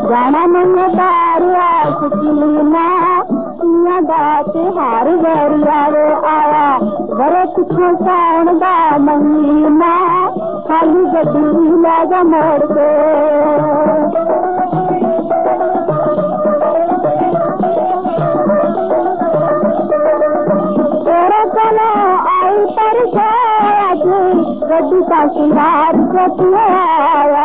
जाना मन तारिया सुकीना तिहार गरिया वे आया बड़े पिछले साउन दा महीना खाली गड्डी लगा मोड़ के तेरे चलो आई पर गड्डी का सिंगार आया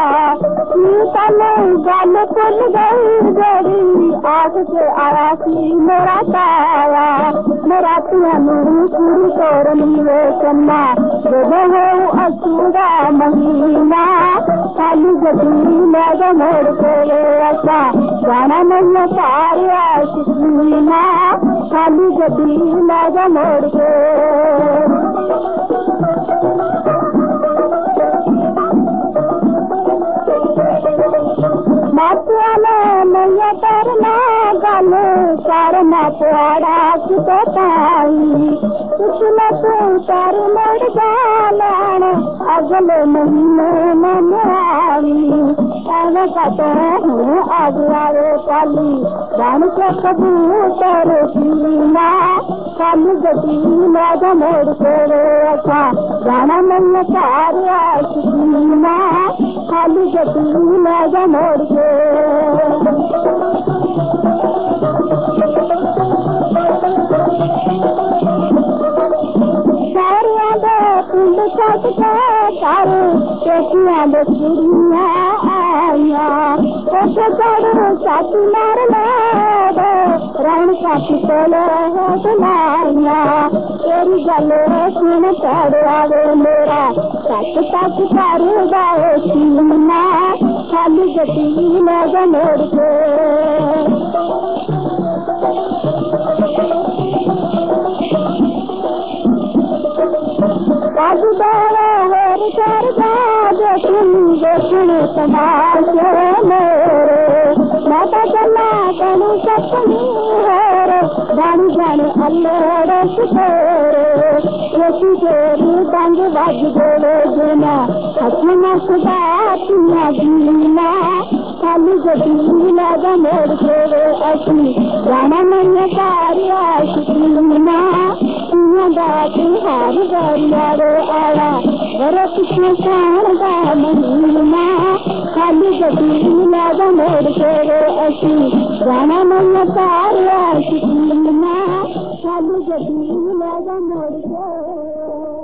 गल भुल गई जड़ी आग से आया सी मेरा ताया मेरा तुझे पूरी तोड़नी वे चन्ना जब हो असूरा महीना खाली गड्डी लगा मोड़ के ऐसा जाना नहीं तारिया सुकीना खाली गड्डी लगा मोड़ के मातियाले मैया करना गल करना प्यारा कितो पाई पिछले तू कर मर जान अगले महीने में आई ऐसे कहते हूँ आज आवे काली बन के कबूतर सीना खाली गड्डी लगा मोड़ के ऐसा जाना मैया तारिया सुकीना खाली गड्डी लगा मोड़ के सारिया दे पिंड छत के सारे पेटियां दे कुड़ियां आया उसे चढ़ साथी मार ले रण साथी तोले हो बुलाया तेरी गल सुन चढ़ आवे मेरा सच सच कर गाए सीना खाली गड्डी लगा मोड़ के देखने तमाशे मेरे माता चला कनु सपनी है जानी जाने अल्लाह तेरे तंग बज गोले देना हसना खुदा तिया दीना खाली गड्डी लगा मोड़ के असली जाना मैया तारिया सुकीना तिहार गरिया वे आया बड़े पिछले साउन दा महीना खाली गड्डी लगा मोड़ के असली जाना मैया तारिया सुकीना खाली गड्डी लगा मोड़ के